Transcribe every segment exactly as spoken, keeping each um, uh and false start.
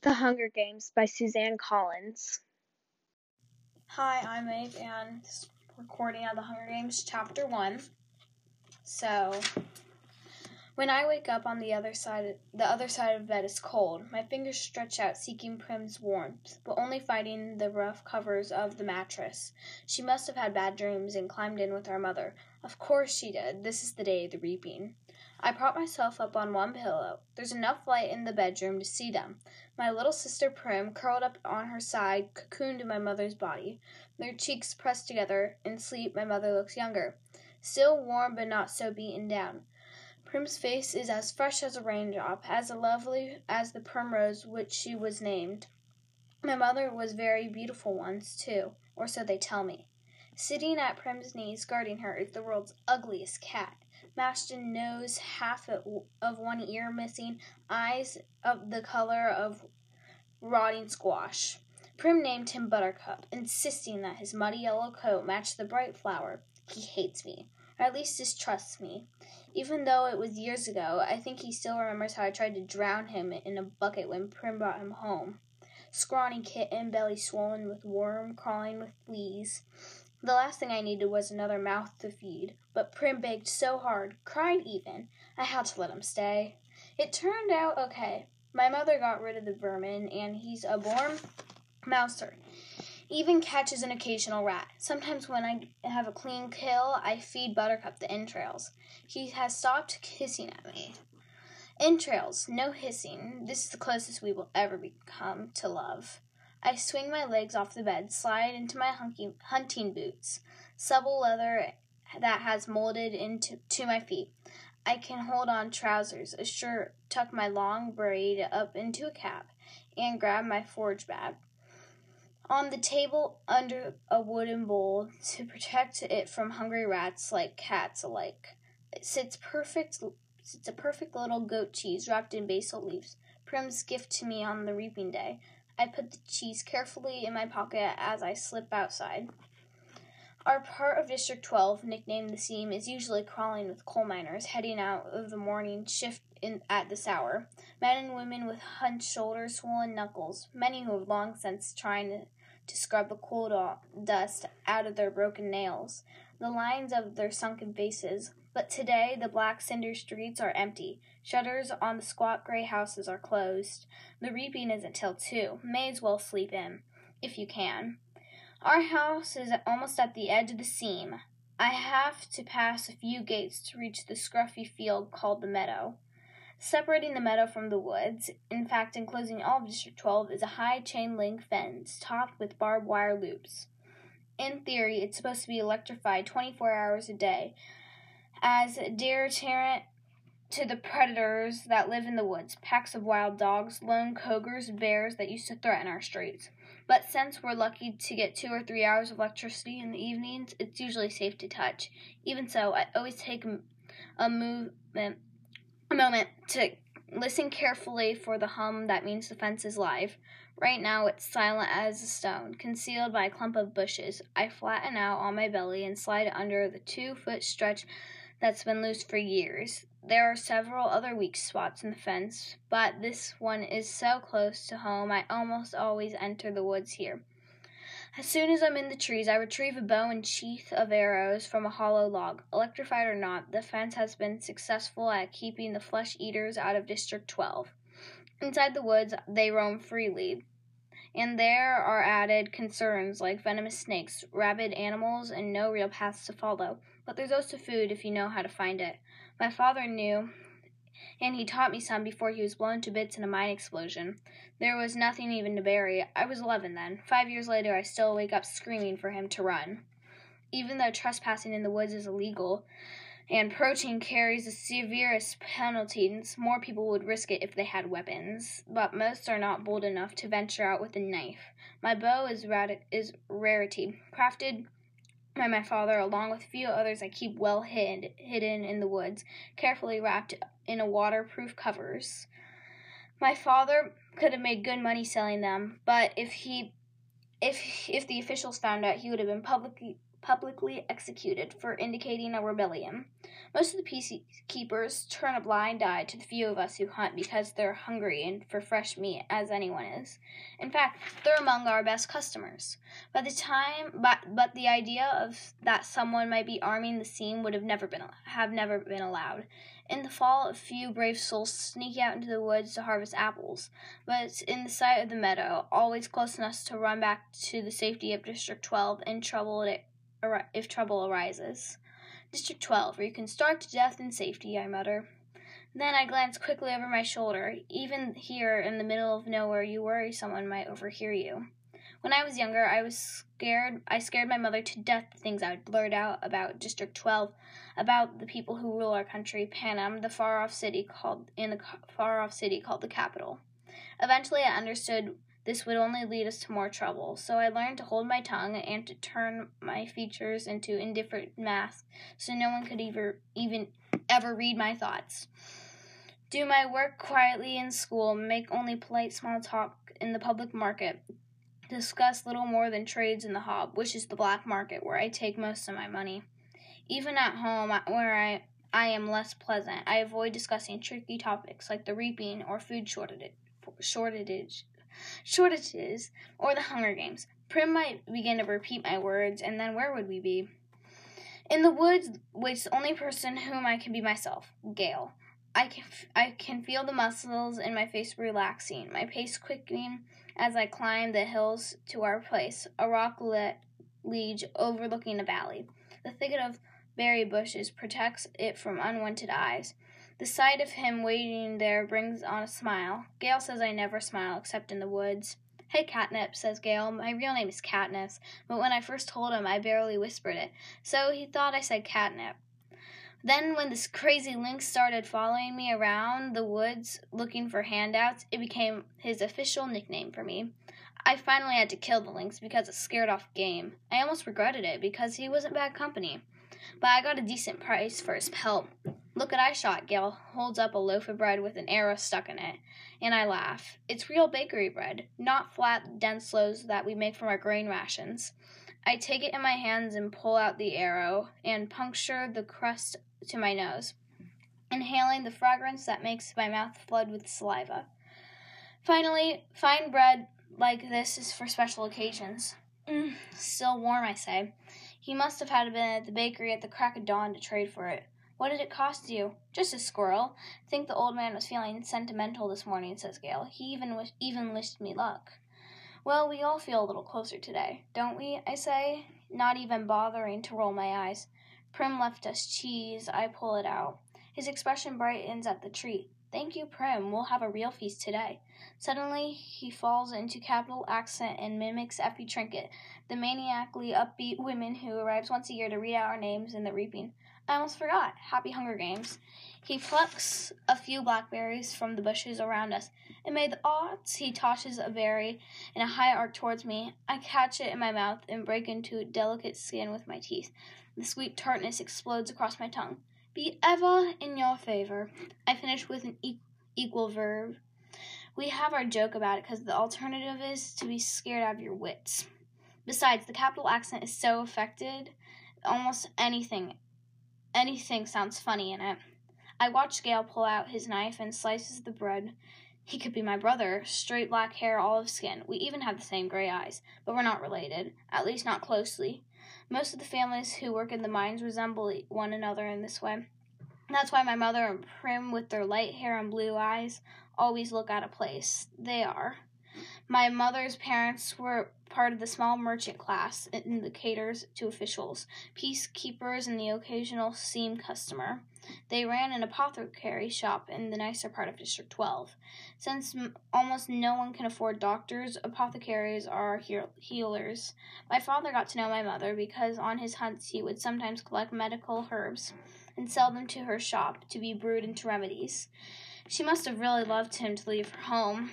The Hunger Games by Suzanne Collins. Hi, I'm Maeve, and this is recording of The Hunger Games, Chapter one. So, when I wake up on the other side, the other side of bed is cold. My fingers stretch out, seeking Prim's warmth, but only finding the rough covers of the mattress. She must have had bad dreams and climbed in with our mother. Of course she did. This is the day of the reaping. I prop myself up on one pillow. There's enough light in the bedroom to see them. My little sister Prim, curled up on her side, cocooned in my mother's body. Their cheeks pressed together. In sleep, my mother looks younger. Still warm, but not so beaten down. Prim's face is as fresh as a raindrop, as lovely as the primrose which she was named. My mother was very beautiful once, too, or so they tell me. Sitting at Prim's knees, guarding her, is the world's ugliest cat. Mashed in nose, half of one ear missing, eyes of the color of rotting squash. Prim named him Buttercup, insisting that his muddy yellow coat matched the bright flower. He hates me, or at least distrusts me. Even though it was years ago, I think he still remembers how I tried to drown him in a bucket when Prim brought him home. Scrawny kitten, belly swollen with worm, crawling with fleas. The last thing I needed was another mouth to feed, but Prim begged so hard, cried even, I had to let him stay. It turned out okay. My mother got rid of the vermin, and he's a born mouser. Even catches an occasional rat. Sometimes when I have a clean kill, I feed Buttercup the entrails. He has stopped hissing at me. Entrails, no hissing. This is the closest we will ever become to love. I swing my legs off the bed, slide into my hunky, hunting boots, supple leather that has molded into to my feet. I can hold on trousers, a shirt, tuck my long braid up into a cap, and grab my forage bag. On the table under a wooden bowl to protect it from hungry rats like cats alike, it sits perfect. Sits a perfect little goat cheese wrapped in basil leaves, Prim's gift to me on the reaping day. I put the cheese carefully in my pocket as I slip outside. Our part of District twelve, nicknamed the Seam, is usually crawling with coal miners heading out of the morning shift in, at this hour. Men and women with hunched shoulders, swollen knuckles, many who have long since trying to, to scrub the coal do- dust out of their broken nails, the lines of their sunken faces. But today the black cinder streets are empty. Shutters on the squat gray houses are closed. The reaping isn't till two. May as well sleep in, if you can. Our house is almost at the edge of the seam. I have to pass a few gates to reach the scruffy field called the meadow. Separating the meadow from the woods, in fact enclosing all of District twelve, is a high chain-link fence topped with barbed wire loops. In theory, it's supposed to be electrified twenty-four hours a day, as deterrent to the predators that live in the woods, packs of wild dogs, lone cougars, bears that used to threaten our streets. But since we're lucky to get two or three hours of electricity in the evenings, it's usually safe to touch. Even so, I always take a, a movement, a moment to listen carefully for the hum that means the fence is live. Right now, it's silent as a stone, concealed by a clump of bushes. I flatten out on my belly and slide under the two-foot stretch that's been loose for years. There are several other weak spots in the fence, but this one is so close to home I almost always enter the woods here. As soon as I'm in the trees, I retrieve a bow and sheath of arrows from a hollow log. Electrified or not, the fence has been successful at keeping the flesh-eaters out of District twelve. Inside the woods, they roam freely, and there are added concerns like venomous snakes, rabid animals, and no real paths to follow. But there's also food if you know how to find it. My father knew, and he taught me some before he was blown to bits in a mine explosion. There was nothing even to bury. I was eleven then. Five years later, I still wake up screaming for him to run. Even though trespassing in the woods is illegal, and poaching carries the severest penalties, more people would risk it if they had weapons. But most are not bold enough to venture out with a knife. My bow is, radi- is rarity, crafted by my father, along with a few others I keep well hid, hidden in the woods, carefully wrapped in a waterproof covers. My father could have made good money selling them, but if he, if if the officials found out, he would have been publicly publicly executed for indicating a rebellion. Most of the peacekeepers turn a blind eye to the few of us who hunt because they're hungry and for fresh meat, as anyone is. In fact, they're among our best customers. By the time, but, but the idea of that someone might be arming the scene would have never been have never been allowed. In the fall, a few brave souls sneak out into the woods to harvest apples, but in the sight of the meadow, always close enough to run back to the safety of District twelve in trouble if trouble arises. District twelve, where you can starve to death in safety, I mutter. Then I glance quickly over my shoulder. Even here in the middle of nowhere, you worry someone might overhear you. When I was younger, I was scared. I scared my mother to death the things I would blurt out about District twelve, about the people who rule our country, Panem, the far-off city called in the far-off city called the capital. Eventually, I understood this would only lead us to more trouble, so I learned to hold my tongue and to turn my features into indifferent masks, so no one could ever, even ever read my thoughts. Do my work quietly in school, make only polite small talk in the public market, discuss little more than trades in the hob, which is the black market where I take most of my money. Even at home, where I, I am less pleasant, I avoid discussing tricky topics like the reaping or food shortage, shortage, shortages or the Hunger Games. Prim might begin to repeat my words, and then where would we be? In the woods waits the only person whom I can be myself, Gale. I can, I can feel the muscles in my face relaxing, my pace quickening as I climb the hills to our place, a rock ledge overlooking a valley. The thicket of berry bushes protects it from unwanted eyes. The sight of him waiting there brings on a smile. Gale says I never smile except in the woods. Hey, Catnip, says Gale. My real name is Katniss, but when I first told him, I barely whispered it, so he thought I said catnip. Then when this crazy lynx started following me around the woods looking for handouts, it became his official nickname for me. I finally had to kill the lynx because it scared off game. I almost regretted it because he wasn't bad company. But I got a decent price for his pelt. Look what I shot, Gale holds up a loaf of bread with an arrow stuck in it, and I laugh. It's real bakery bread, not flat, dense loaves that we make from our grain rations. I take it in my hands and pull out the arrow and puncture the crust to my nose, inhaling the fragrance that makes my mouth flood with saliva. Finally, fine bread like this is for special occasions. Mm, still warm, I say. He must have had been at the bakery at the crack of dawn to trade for it. What did it cost you? Just a squirrel. Think the old man was feeling sentimental this morning, says Gale. He even wish, even wished me luck. Well, we all feel a little closer today, don't we? I say, not even bothering to roll my eyes. Prim left us cheese. I pull it out. His expression brightens at the treat. Thank you, Prim. We'll have a real feast today. Suddenly, he falls into capital accent and mimics Effie Trinket, the maniacally upbeat woman who arrives once a year to read out our names in the reaping. I almost forgot. Happy Hunger Games. He plucks a few blackberries from the bushes around us, and may the odds, he tosses a berry in a high arc towards me. I catch it in my mouth and break into a delicate skin with my teeth. The sweet tartness explodes across my tongue. Be ever in your favor. I finish with an e- equal verb. We have our joke about it because the alternative is to be scared out of your wits. Besides, the capital accent is so affected, almost anything, anything sounds funny in it. I watch Gale pull out his knife and slices the bread. He could be my brother, straight black hair, olive skin. We even have the same gray eyes, but we're not related, at least not closely. Most of the families who work in the mines resemble one another in this way. That's why my mother and Prim, with their light hair and blue eyes, always look out of place. They are. My mother's parents were part of the small merchant class in the caters to officials, peacekeepers, and the occasional seam customer. They ran an apothecary shop in the nicer part of District twelve. Since m- almost no one can afford doctors, apothecaries are he- healers. My father got to know my mother because on his hunts he would sometimes collect medical herbs and sell them to her shop to be brewed into remedies. She must have really loved him to leave her home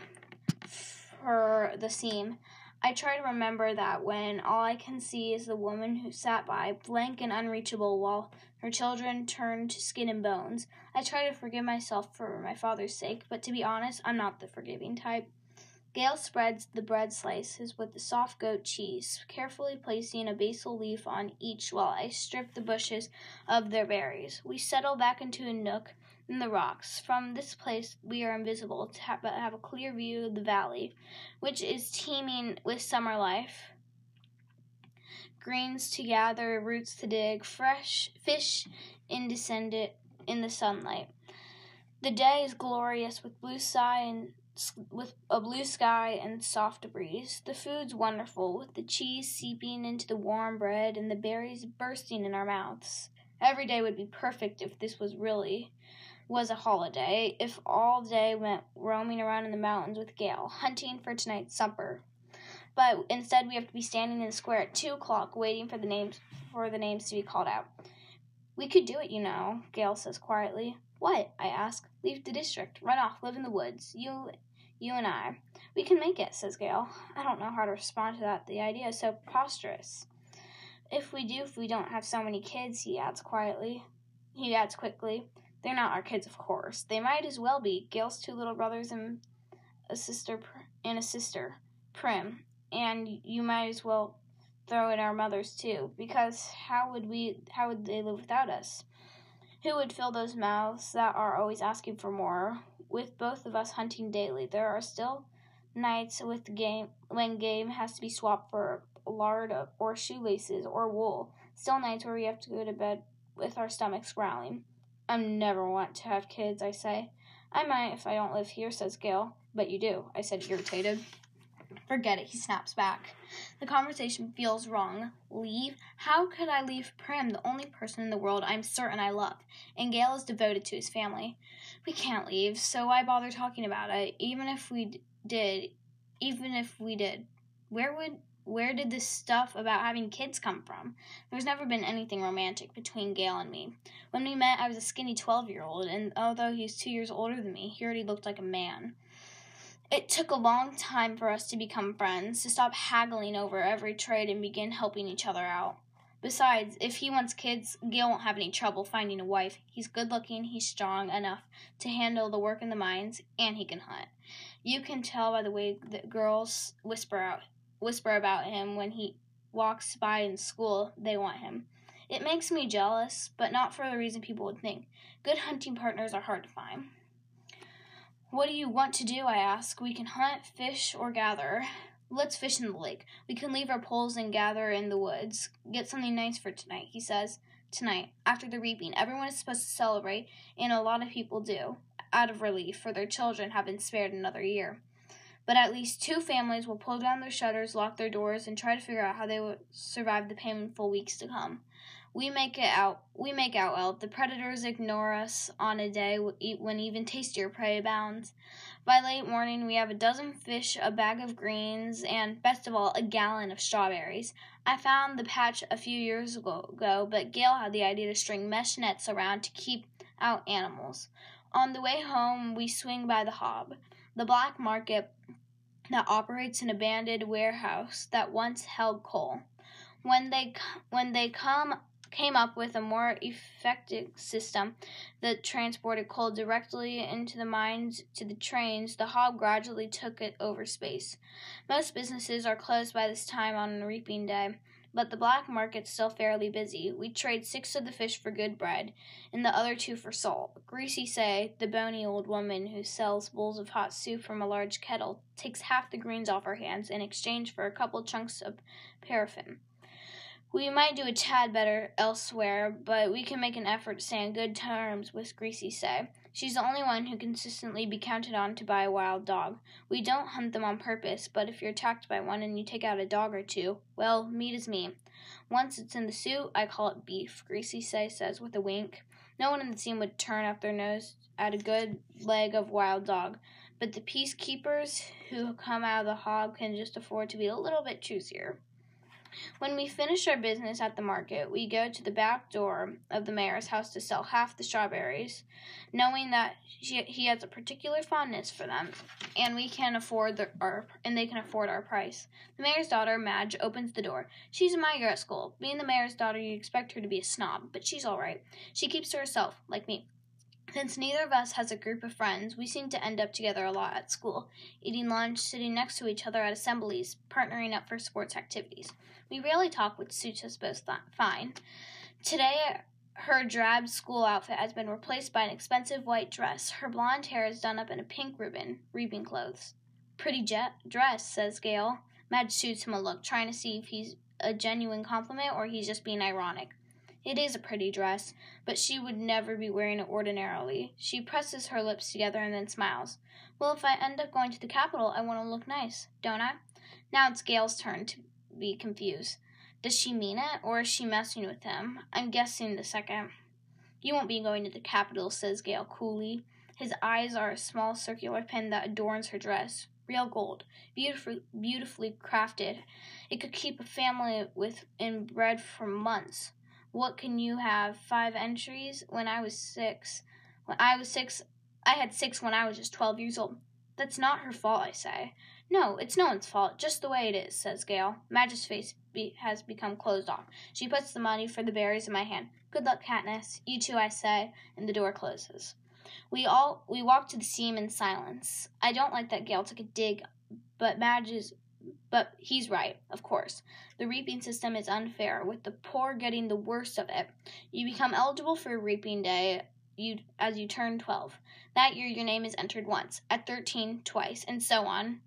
for the seam. I try to remember that when all I can see is the woman who sat by, blank and unreachable, while her children turned to skin and bones. I try to forgive myself for my father's sake, but to be honest, I'm not the forgiving type. Gail spreads the bread slices with the soft goat cheese, carefully placing a basil leaf on each while I strip the bushes of their berries. We settle back into a nook in the rocks. From this place we are invisible, to have, but have a clear view of the valley, which is teeming with summer life. Greens to gather, roots to dig, fresh fish indescended in the sunlight. The day is glorious with blue sky and with a blue sky and soft breeze. The food's wonderful, with the cheese seeping into the warm bread and the berries bursting in our mouths. Every day would be perfect if this was really was a holiday, if all day went roaming around in the mountains with Gail, hunting for tonight's supper. But instead we have to be standing in the square at two o'clock waiting for the names for the names to be called out. We could do it, you know, Gail says quietly. What? I ask. Leave the district. Run off. Live in the woods. You you and I. We can make it, says Gail. I don't know how to respond to that. The idea is so preposterous. If we do, if we don't have so many kids, he adds quietly. He adds quickly. They're not our kids, of course. They might as well be. Gail's two little brothers and a sister and a sister, Prim. And you might as well throw in our mothers too, because how would we how would they live without us? Who would fill those mouths that are always asking for more? With both of us hunting daily, there are still nights with game when game has to be swapped for lard or shoelaces or wool. Still nights where we have to go to bed with our stomachs growling. I never want to have kids, I say. I might if I don't live here, says Gail. But you do, I said, irritated. Forget it, he snaps back. The conversation feels wrong. Leave? How could I leave Prim, the only person in the world I'm certain I love? And Gail is devoted to his family. We can't leave, so why bother talking about it? Even if we d- did, even if we did, where would, where did this stuff about having kids come from? There's never been anything romantic between Gail and me. When we met, I was a skinny twelve-year-old, and although he was two years older than me, he already looked like a man. It took a long time for us to become friends, to stop haggling over every trade and begin helping each other out. Besides, if he wants kids, Gail won't have any trouble finding a wife. He's good-looking, he's strong enough to handle the work in the mines, and he can hunt. You can tell by the way that girls whisper out, whisper about him when he walks by in school they want him. It makes me jealous, but not for the reason people would think. Good hunting partners are hard to find. What do you want to do, I ask. We can hunt, fish, or gather. Let's fish in the lake. We can leave our poles and gather in the woods. Get something nice for tonight, he says. Tonight, after the reaping, everyone is supposed to celebrate, and a lot of people do, out of relief, for their children have been spared another year. But at least two families will pull down their shutters, lock their doors, and try to figure out how they will survive the painful weeks to come. We make it out. We make out well. The predators ignore us on a day when even tastier prey abounds. By late morning, we have a dozen fish, a bag of greens, and, best of all, a gallon of strawberries. I found the patch a few years ago, but Gail had the idea to string mesh nets around to keep out animals. On the way home, we swing by the Hob, the black market that operates an abandoned warehouse that once held coal. When they when they come came up with a more effective system that transported coal directly into the mines to the trains, the Hob gradually took it over space. Most businesses are closed by this time on reaping day, but the black market's still fairly busy. We trade six of the fish for good bread, and the other two for salt. Greasy Say, the bony old woman who sells bowls of hot soup from a large kettle, takes half the greens off our hands in exchange for a couple chunks of paraffin. We might do a tad better elsewhere, but we can make an effort to stay on good terms with Greasy Say. She's the only one who can consistently be counted on to buy a wild dog. We don't hunt them on purpose, but if you're attacked by one and you take out a dog or two, well, meat is meat. Once it's in the suit, I call it beef, Greasy Say says with a wink. No one in the team would turn up their nose at a good leg of wild dog, but the peacekeepers who come out of the Hob can just afford to be a little bit choosier. When we finish our business at the market, we go to the back door of the mayor's house to sell half the strawberries, knowing that she, he has a particular fondness for them, and we can afford the, our and they can afford our price. The mayor's daughter, Madge, opens the door. She's a migrant at school. Being the mayor's daughter, you expect her to be a snob, but she's all right. She keeps to herself, like me. Since neither of us has a group of friends, we seem to end up together a lot at school, eating lunch, sitting next to each other at assemblies, partnering up for sports activities. We rarely talk, which suits us both fine. Today, her drab school outfit has been replaced by an expensive white dress. Her blonde hair is done up in a pink ribbon, reaping clothes. Pretty jet dress, says Gale. Madge shoots him a look, trying to see if he's a genuine compliment or he's just being ironic. It is a pretty dress, but she would never be wearing it ordinarily. She presses her lips together and then smiles. Well, if I end up going to the Capitol, I want to look nice, don't I? Now it's Gale's turn to be confused. Does she mean it, or is she messing with him? I'm guessing the second. You won't be going to the Capitol, says Gale coolly. His eyes are a small circular pin that adorns her dress. Real gold, beautifully, beautifully crafted. It could keep a family with in bread for months. What can you have? Five entries? When I was six. When I was six, I had six when I was just twelve years old. That's not her fault, I say. No, it's no one's fault, just the way it is, says Gale. Madge's face be- has become closed off. She puts the money for the berries in my hand. Good luck, Katniss. You too, I say, and the door closes. We all we walk to the seam in silence. I don't like that Gale took a dig, but Madge is But he's right, of course. The reaping system is unfair, with the poor getting the worst of it. You become eligible for reaping day you, as you turn twelve. That year, your name is entered once, at thirteen, twice, and so on,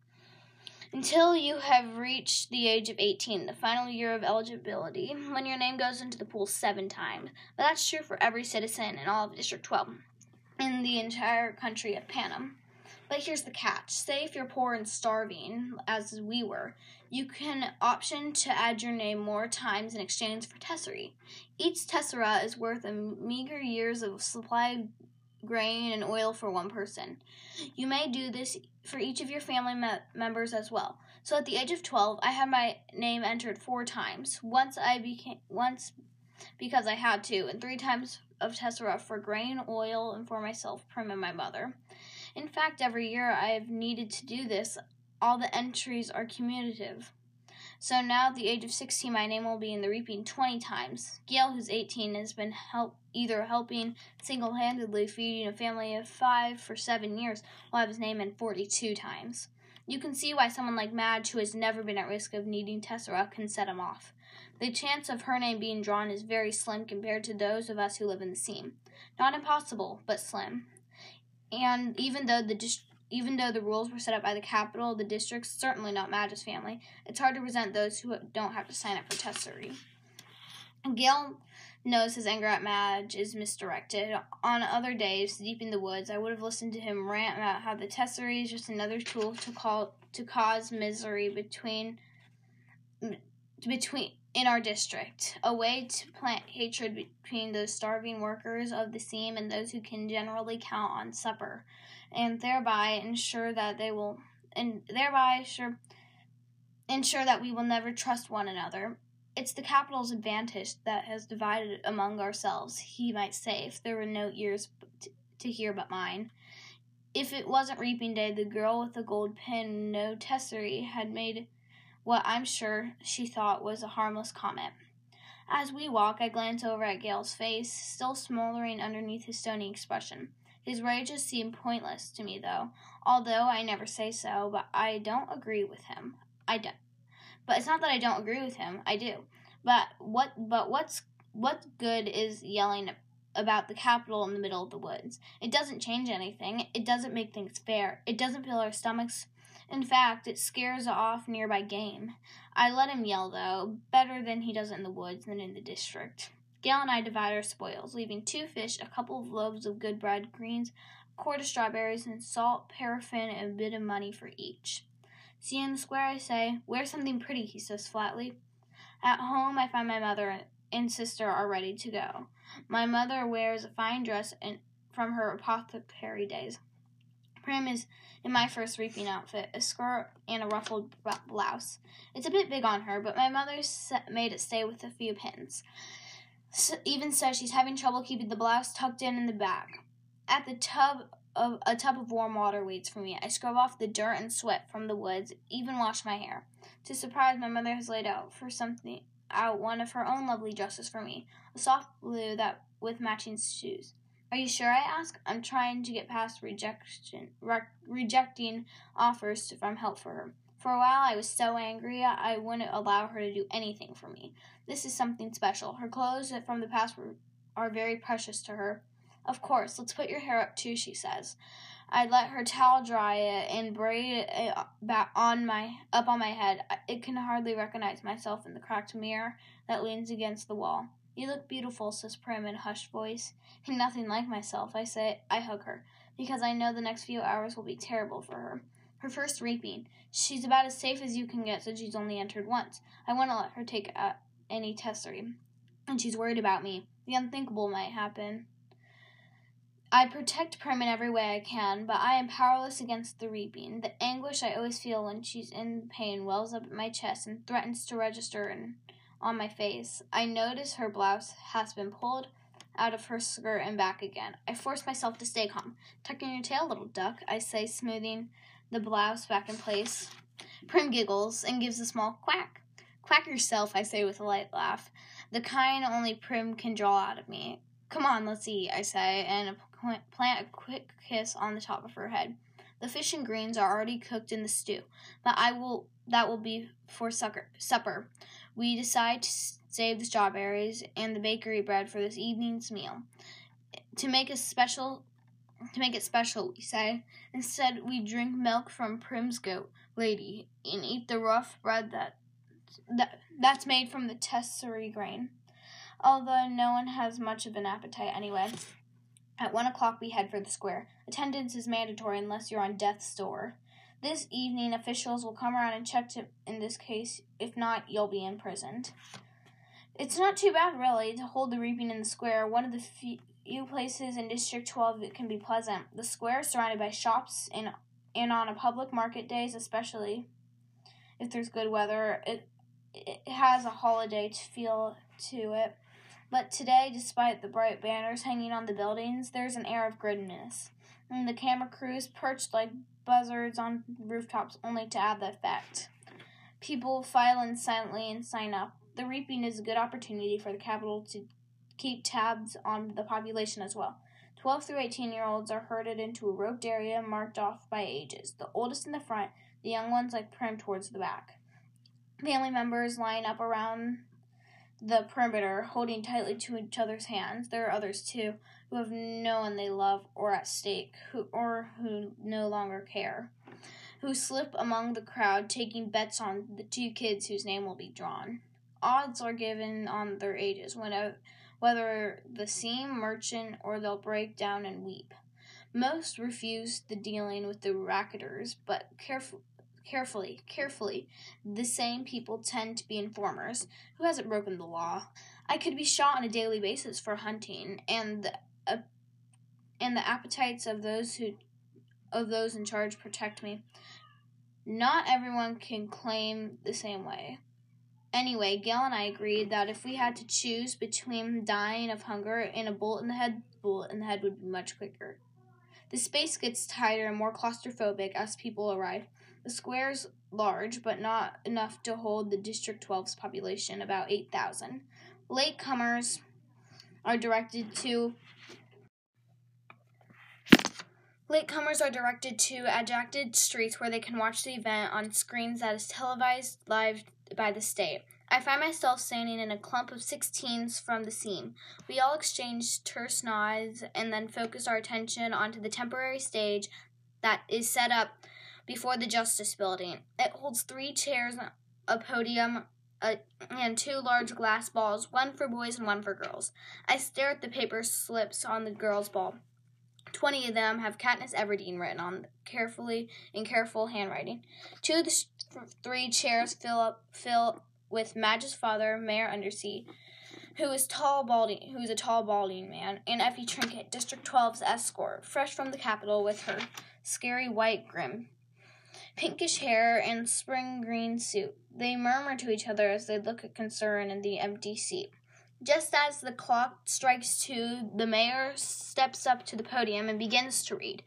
until you have reached the age of eighteen, the final year of eligibility, when your name goes into the pool seven times. But that's true for every citizen in all of District twelve, in the entire country of Panem. But here's the catch. Say if you're poor and starving, as we were, you can option to add your name more times in exchange for tesserae. Each tessera is worth a meager years of supply of grain and oil for one person. You may do this for each of your family me- members as well. So at the age of twelve, I had my name entered four times. Once I became once because I had to, and three times of tessera for grain, oil, and for myself, Prim, and my mother. In fact, every year I have needed to do this. All the entries are cumulative. So now at the age of sixteen, my name will be in the reaping twenty times. Gale, who's eighteen, has been help either helping single-handedly feeding a family of five for seven years, will have his name in forty-two times. You can see why someone like Madge, who has never been at risk of needing tessera, can set him off. The chance of her name being drawn is very slim compared to those of us who live in the seam. Not impossible, but slim. And even though the dis- even though the rules were set up by the Capitol, the district's certainly not Madge's family, it's hard to resent those who don't have to sign up for tesserae. Gale knows his anger at Madge is misdirected. On other days, deep in the woods, I would have listened to him rant about how the tesserae is just another tool to call to cause misery between between in our district, a way to plant hatred between those starving workers of the seam and those who can generally count on supper, and thereby ensure that they will, and thereby sure, ensure that we will never trust one another. It's the Capitol's advantage that has divided among ourselves, he might say, if there were no ears to hear but mine. If it wasn't reaping day, the girl with the gold pin, no tesserae, had made what I'm sure she thought was a harmless comment. As we walk, I glance over at Gale's face, still smoldering underneath his stony expression. His rages seem pointless to me, though, although I never say so, but I don't agree with him. I don't. But it's not that I don't agree with him. I do. But what? But what's what good is yelling about the Capitol in the middle of the woods? It doesn't change anything. It doesn't make things fair. It doesn't fill our stomachs. In fact, it scares off nearby game. I let him yell, though, better than he does it in the woods than in the district. Gale and I divide our spoils, leaving two fish, a couple of loaves of good bread, greens, a quart of strawberries, and salt, paraffin, and a bit of money for each. See you in the square, I say. Wear something pretty, he says flatly. At home, I find my mother and sister are ready to go. My mother wears a fine dress and from her apothecary days. Prim is in my first reaping outfit, a skirt and a ruffled blouse. It's a bit big on her, but my mother made it stay with a few pins. So, even so, she's having trouble keeping the blouse tucked in in the back. At the tub of a tub of warm water waits for me. I scrub off the dirt and sweat from the woods, even wash my hair. To surprise, my mother has laid out for something out one of her own lovely dresses for me, a soft blue that with matching shoes. Are you sure, I ask? I'm trying to get past rejection, re- rejecting offers from help for her. For a while, I was so angry I wouldn't allow her to do anything for me. This is something special. Her clothes from the past were, are very precious to her. Of course, let's put your hair up too, she says. I let her towel dry it and braid it back on my, up on my head. I can hardly recognize myself in the cracked mirror that leans against the wall. You look beautiful, says Prim in a hushed voice. Nothing like myself, I say. I hug her, because I know the next few hours will be terrible for her. Her first reaping. She's about as safe as you can get since she's only entered once. I want to let her take uh, any testery, and she's worried about me. The unthinkable might happen. I protect Prim in every way I can, but I am powerless against the reaping. The anguish I always feel when she's in pain wells up in my chest and threatens to register in, on my face. I notice her blouse has been pulled out of her skirt and back again. I force myself to stay calm. Tuck in your tail, little duck, I say, smoothing the blouse back in place. Prim giggles and gives a small quack. Quack yourself, I say with a light laugh, the kind only Prim can draw out of me. Come on, let's eat, I say, and plant a quick kiss on the top of her head. The fish and greens are already cooked in the stew, but I will that will be for sucker, supper. We decide to save the strawberries and the bakery bread for this evening's meal. To make a special To make it special, we say. Instead, we drink milk from Prim's goat lady and eat the rough bread that, that that's made from the tessary grain, although no one has much of an appetite anyway. At one o'clock, we head for the square. Attendance is mandatory unless you're on death's door. This evening, officials will come around and check to, in this case. If not, you'll be imprisoned. It's not too bad, really, to hold the reaping in the square, one of the few few places in District twelve it can be pleasant. The square is surrounded by shops, and, and on a public market days, especially if there's good weather, it, it has a holiday to feel to it. But today, despite the bright banners hanging on the buildings, there's an air of grimness. And the camera crews perched like buzzards on rooftops only to add the effect. People file in silently and sign up. The reaping is a good opportunity for the Capitol to keep tabs on the population as well. Twelve through eighteen-year-olds are herded into a roped area marked off by ages. The oldest in the front, the young ones like Prim towards the back. Family members line up around the perimeter, holding tightly to each other's hands. There are others, too, who have no one they love or at stake, who or who no longer care, who slip among the crowd, taking bets on the two kids whose name will be drawn. Odds are given on their ages, whenever whether the seam, merchant, or they'll break down and weep. Most refuse the dealing with the racketers, but careful, carefully, carefully, the same people tend to be informers. Who hasn't broken the law? I could be shot on a daily basis for hunting, and the, uh, and the appetites of those who, of those in charge protect me. Not everyone can claim the same way. Anyway, Gail and I agreed that if we had to choose between dying of hunger and a bullet in the head, the bullet in the head would be much quicker. The space gets tighter and more claustrophobic as people arrive. The square's large, but not enough to hold the District twelve's population, about eight thousand. Latecomers are directed to Latecomers are directed to adjacent streets where they can watch the event on screens that is televised live by the state. I find myself standing in a clump of sixteens from the seam. We all exchange terse nods and then focus our attention onto the temporary stage that is set up before the Justice Building. It holds three chairs, a podium, a, and two large glass balls, one for boys and one for girls. I stare at the paper slips on the girls' ball. Twenty of them have Katniss Everdeen written on carefully in careful handwriting. Two of the sh- three chairs fill up fill with Madge's father, Mayor Undersea, who is tall, balding, who is a tall, balding man, and Effie Trinket, District twelve's escort, fresh from the Capitol with her scary white grim, pinkish hair and spring green suit. They murmur to each other as they look at concern in the empty seat. Just as the clock strikes two, the mayor steps up to the podium and begins to read.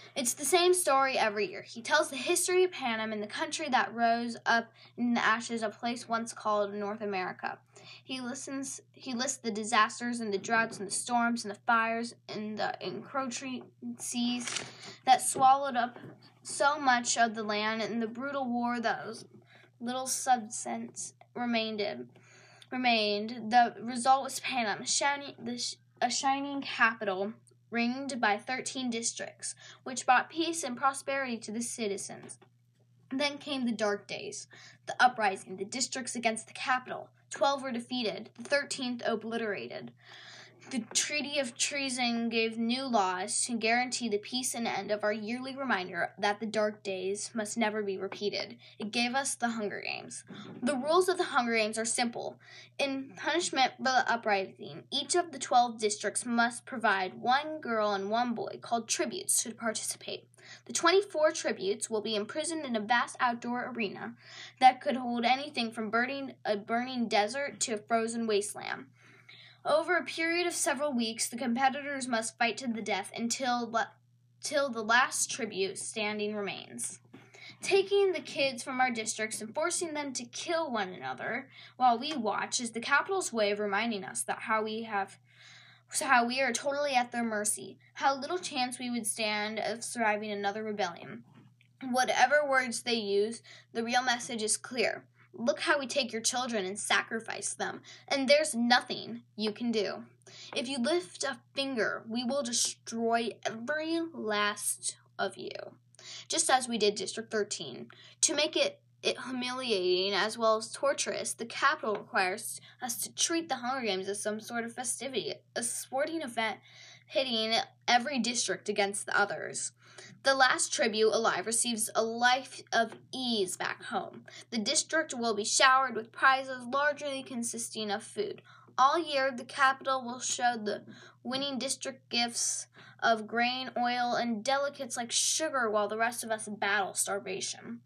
It's the same story every year. He tells the history of Panem and the country that rose up in the ashes, a place once called North America. He listens. He lists the disasters and the droughts and the storms and the fires and the encroaching seas that swallowed up so much of the land and the brutal war that was little substance remained in. Remained. The result was Panem, shining, the, a shining capital ringed by thirteen districts, which brought peace and prosperity to the citizens. Then came the dark days, the uprising, the districts against the capital. Twelve were defeated, the thirteenth obliterated. The Treaty of Treason gave new laws to guarantee the peace and end of our yearly reminder that the dark days must never be repeated. It gave us the Hunger Games. The rules of the Hunger Games are simple. In punishment for the uprising, each of the twelve districts must provide one girl and one boy called tributes to participate. The twenty-four tributes will be imprisoned in a vast outdoor arena that could hold anything from burning a burning desert to a frozen wasteland. Over a period of several weeks, the competitors must fight to the death until till the last tribute standing remains. Taking the kids from our districts and forcing them to kill one another while we watch is the capital's way of reminding us that how we have So how we are totally at their mercy, how little chance we would stand of surviving another rebellion. Whatever words they use, the real message is clear. Look how we take your children and sacrifice them, and there's nothing you can do. If you lift a finger, we will destroy every last of you, just as we did District thirteen. To make it It humiliating as well as torturous, the capital requires us to treat the Hunger Games as some sort of festivity, a sporting event pitting every district against the others. The last tribute alive receives a life of ease back home. The district will be showered with prizes largely consisting of food. All year, the capital will show the winning district gifts of grain, oil, and delicates like sugar while the rest of us battle starvation.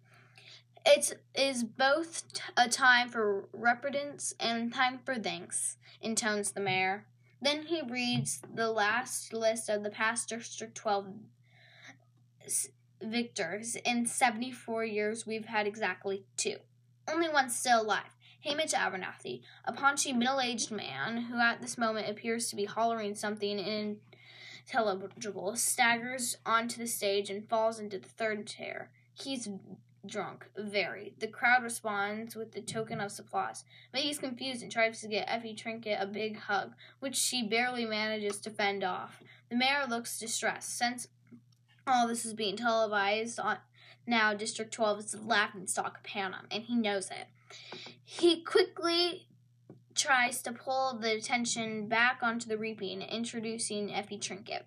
It is both a time for repentance and time for thanks, intones the mayor. Then he reads the last list of the past District twelve victors. In seventy-four years, we've had exactly two. Only one still alive. Hamish Abernathy, a paunchy middle-aged man who at this moment appears to be hollering something unintelligible, staggers onto the stage and falls into the third chair. He's drunk, very. The crowd responds with the token of applause, but he's confused and tries to get Effie Trinket a big hug, which she barely manages to fend off. The mayor looks distressed. Since all this is being televised on now, District twelve is the laughingstock of Panem, and he knows it. He quickly tries to pull the attention back onto the reaping, introducing Effie Trinket.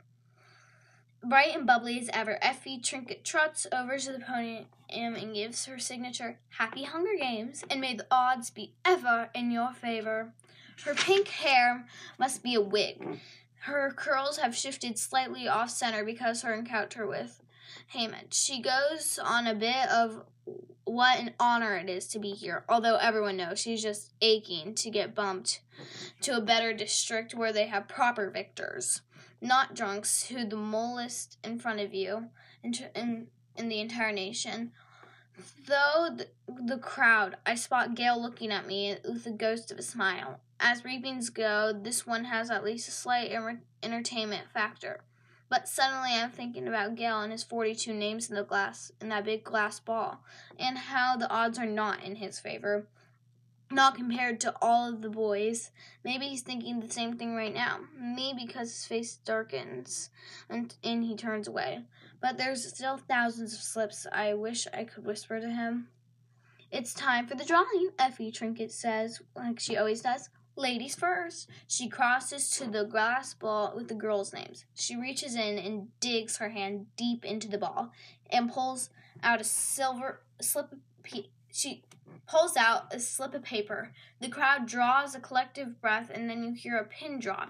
Bright and bubbly as ever, Effie Trinket trots over to the podium and gives her signature, "Happy Hunger Games, and may the odds be ever in your favor." Her pink hair must be a wig. Her curls have shifted slightly off-center because her encounter with Hamish. She goes on a bit of what an honor it is to be here, although everyone knows she's just aching to get bumped to a better district where they have proper victors, not drunks who the molest in front of you in, in, in the entire nation. Though the, the crowd, I spot Gale looking at me with the ghost of a smile. As reapings go, this one has at least a slight er- entertainment factor. But suddenly I'm thinking about Gale and his forty-two names in the glass in that big glass ball, and how the odds are not in his favor, not compared to all of the boys. Maybe he's thinking the same thing right now. Maybe because his face darkens and, and he turns away. But there's still thousands of slips I wish I could whisper to him. "It's time for the drawing," Effie Trinket says, like she always does. "Ladies first." She crosses to the glass ball with the girls' names. She reaches in and digs her hand deep into the ball and pulls out a silver slip of pe- she pulls out a slip of paper. The crowd draws a collective breath, and then you hear a pin drop.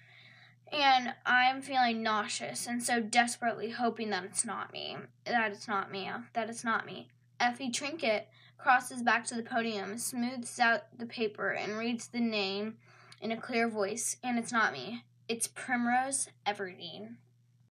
And I'm feeling nauseous and so desperately hoping that it's not me. That it's not me. That it's not me. Effie Trinket crosses back to the podium, smooths out the paper, and reads the name in a clear voice. And it's not me. It's Primrose Everdeen.